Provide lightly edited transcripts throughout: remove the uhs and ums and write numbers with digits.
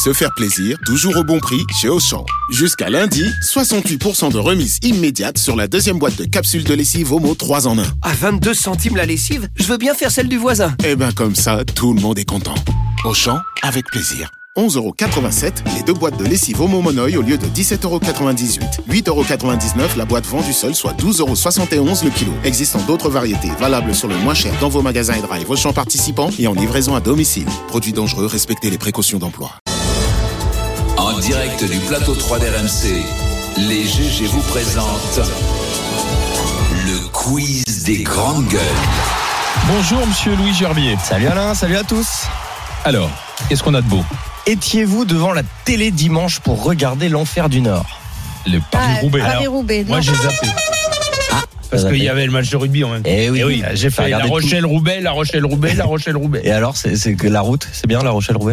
Se faire plaisir, toujours au bon prix chez Auchan. Jusqu'à lundi, 68% de remise immédiate sur la deuxième boîte de capsules de lessive Omo 3 en 1. À 22 centimes la lessive, je veux bien faire celle du voisin. Eh ben comme ça, tout le monde est content. Auchan, avec plaisir. 11,87€ les 2 boîtes de lessive Omo Monoï au lieu de 17,98€. 8,99€ la boîte vendue seule, soit 12,71€ le kilo. Existant d'autres variétés, valables sur le moins cher dans vos magasins et drive Auchan participants et en livraison à domicile. Produits dangereux, respectez les précautions d'emploi. En direct du plateau 3 d'RMC, les GG vous présentent le quiz des grandes gueules. Bonjour Monsieur Louis Gerbier. Salut Alain, salut à tous. Alors, qu'est-ce qu'on a de beau? Étiez-vous devant la télé dimanche pour regarder l'Enfer du Nord? Le Paris-Roubaix. Paris-Roubaix. Moi, j'ai zappé. Parce qu'il y avait le match de rugby en même temps. Eh oui, j'ai fait La Rochelle-Roubaix. Et alors, c'est que la route, c'est bien La Rochelle-Roubaix?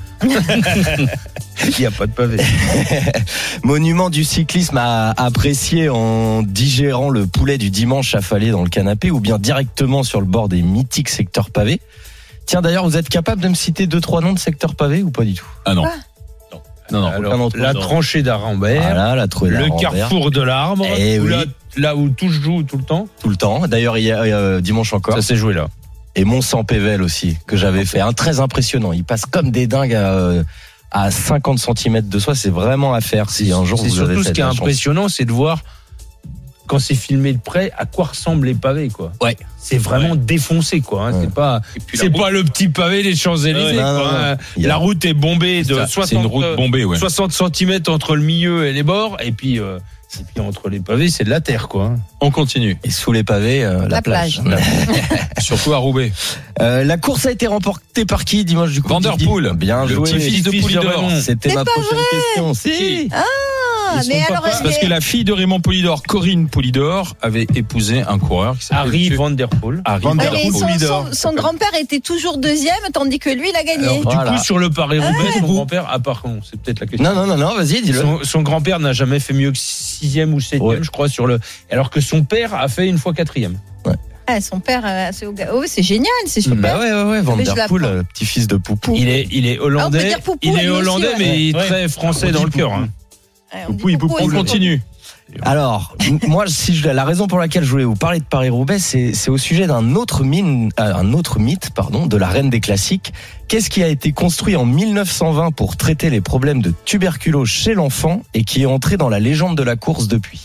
Il n'y a pas de pavé. Monument du cyclisme à apprécier en digérant le poulet du dimanche affalé dans le canapé ou bien directement sur le bord des mythiques secteurs pavés. Tiens, d'ailleurs, vous êtes capable de me citer 2-3 noms de secteurs pavés ou pas du tout? Ah non. Non. Alors, la tranchée d'Arambert, voilà, la tranchée le carrefour de l'Arbre, là où tout se joue tout le temps. Tout le temps. D'ailleurs, il y a dimanche encore. Ça s'est joué là. Et Mont-Saint-Pével aussi, que j'avais fait. Très impressionnant. Il passe comme des dingues à 50 cm de soi. C'est vraiment à faire si un jour vous avez surtout ce qui est la chance. impressionnant, c'est de voir, quand c'est filmé de près, à quoi ressemblent les pavés, quoi. Ouais. C'est vraiment défoncé, quoi. Ouais. C'est pas le petit pavé des Champs-Élysées, quoi. La route est bombée de 60, c'est une route bombée, 60 cm entre le milieu et les bords, et puis entre les pavés, c'est de la terre, quoi. On continue. Et sous les pavés, la plage. Surtout à Roubaix. La course a été remportée par qui dimanche du coup? Van der Poel. Bien le joué. petit-fils de Poulidor. C'était ma prochaine question. Si. Mais alors, parce que la fille de Raymond Poulidor, Corinne Poulidor, avait épousé un coureur qui s'appelle Harry Van der Poel. son grand-père était toujours deuxième, tandis que lui, il a gagné. Alors, du coup, sur le Paris-Roubaix, son grand-père, c'est peut-être la question. Non, vas-y, dis-le. Son grand-père n'a jamais fait mieux que 6e ou 7e, je crois, alors que son père a fait une fois 4e. Ah, son père, c'est génial, c'est super. Ouais, Van der Poel, petit-fils de Poupou. Il est hollandais, mais il est très français dans le cœur. Poupou, on continue. Alors, moi, la raison pour laquelle je voulais vous parler de Paris-Roubaix, c'est au sujet d'un autre mythe, de la reine des classiques. Qu'est-ce qui a été construit en 1920 pour traiter les problèmes de tuberculose chez l'enfant et qui est entré dans la légende de la course depuis?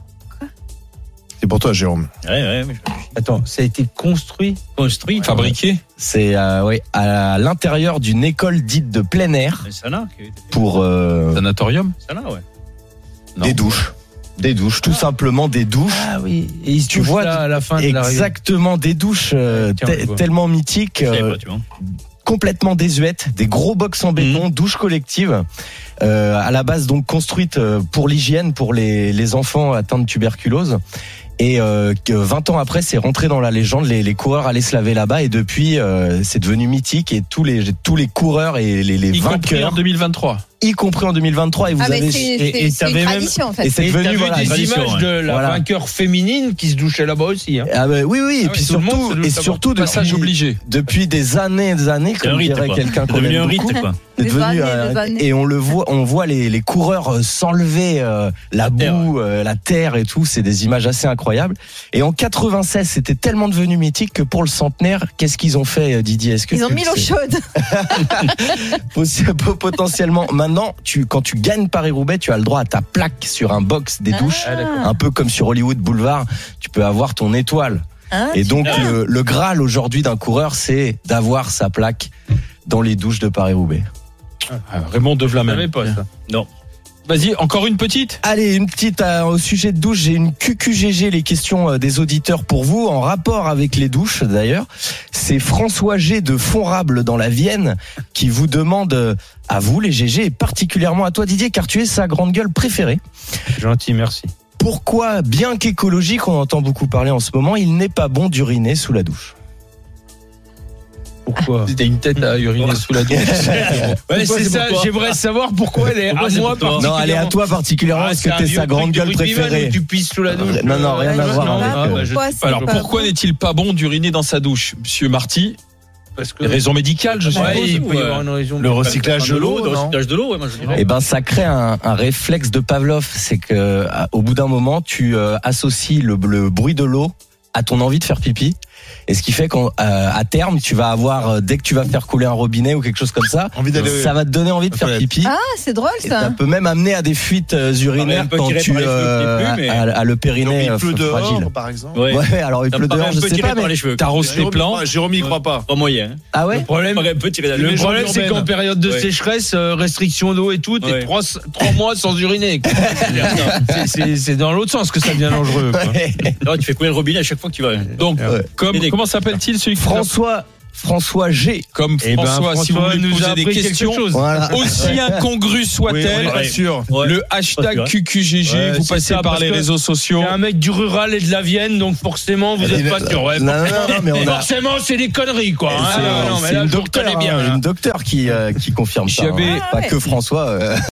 C'est pour toi, Jérôme. Ouais. Attends, ça a été construit, fabriqué. C'est à l'intérieur d'une école dite de plein air. Pour sanatorium. Des douches, tout simplement des douches. Ah oui. Et tu vois à la fin exactement des douches tellement mythiques, complètement désuètes, des gros box en béton, douches collectives. À la base donc construites pour l'hygiène pour les enfants atteints de tuberculose. Et 20 ans après, c'est rentré dans la légende. Les coureurs allaient se laver là-bas et depuis, c'est devenu mythique et tous les coureurs et les vainqueurs. Compris en 2023. Y compris en 2023 et vous avez c'est une tradition en fait. Et c'est devenu des images de la vainqueur féminine qui se douchait là-bas aussi. Oui, et puis surtout passage obligé. Depuis des années, comme dirait quelqu'un qu'on aime beaucoup. C'est devenu et on voit les coureurs s'enlever la boue, la terre et tout. C'est des images assez incroyables. Et en 96, c'était tellement devenu mythique que pour le centenaire, qu'est-ce qu'ils ont fait, Didier? Ils ont mis l'eau chaude. Potentiellement. Maintenant, quand tu gagnes Paris-Roubaix, tu as le droit à ta plaque sur un box des douches, un peu comme sur Hollywood Boulevard. Tu peux avoir ton étoile. Et donc le Graal aujourd'hui d'un coureur, c'est d'avoir sa plaque dans les douches de Paris-Roubaix. Raymond Devlamel. Non. Vas-y, encore une petite. Allez, une petite au sujet de douche. J'ai une QQGG, les questions des auditeurs pour vous, en rapport avec les douches d'ailleurs. C'est François G de Fonrable dans la Vienne qui vous demande à vous les GG et particulièrement à toi Didier, car tu es sa grande gueule préférée. Gentil, merci. Pourquoi, bien qu'écologique, on entend beaucoup parler en ce moment, il n'est pas bon d'uriner sous la douche? Pourquoi? T'as une tête à uriner sous la douche. C'est ça, j'aimerais savoir pourquoi elle est à moi particulièrement. Non, elle est à toi particulièrement parce que t'es sa grande gueule préférée. Tu pisses sous la douche. Non, rien à voir avec. Alors pourquoi n'est-il pas bon d'uriner dans sa douche, Monsieur Marty? Parce que Raison médicale, je suppose. ouais, il peut y avoir une raison. Le recyclage de l'eau, le recyclage de l'eau, ouais, moi je dirais. Eh ben, ça crée un réflexe de Pavlov. C'est que, au bout d'un moment, tu associes le bruit de l'eau à ton envie de faire pipi. Et ce qui fait qu'à terme, tu vas avoir, dès que tu vas faire couler un robinet ou quelque chose comme ça, ça va te donner envie de faire pipi. Ah, c'est drôle ça. Et ça peut même amener à des fuites urinaires quand tu as le périnée fragile. Par exemple. Ouais, alors il pleut dehors, je sais pas, mais t'arroses tes plantes. Jérôme, il croit pas. Pas moyen. Ah ouais? Le problème, c'est qu'en période de sécheresse, restriction d'eau et tout, t'es 3 mois sans uriner. C'est dans l'autre sens que ça devient dangereux. Non, tu fais couler le robinet à chaque fois que tu vas. Donc, comment s'appelle-t-il celui qui François G. Comme François, si vous voulez nous poser des questions, aussi incongrues soient-elles, le hashtag QQGG, vous passez par les réseaux sociaux. Il y a un mec du rural et de la Vienne, donc forcément, vous n'êtes pas sûr. Non, mais forcément, c'est des conneries, quoi. C'est une docteure qui confirme ça. Pas que François.